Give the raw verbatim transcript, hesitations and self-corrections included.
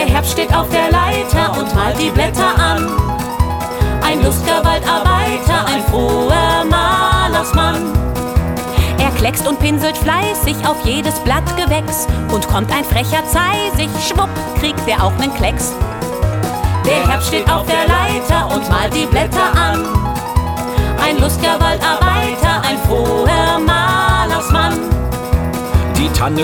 Herbst steht auf der Leiter und malt die Blätter an. Ein lustiger Waldarbeiter, ein froher Malersmann. Er kleckst und pinselt fleißig auf jedes Blattgewächs. Und kommt ein frecher Zeisig, schwupp, kriegt der auch nen Klecks. Der Herbst steht auf der Leiter und malt die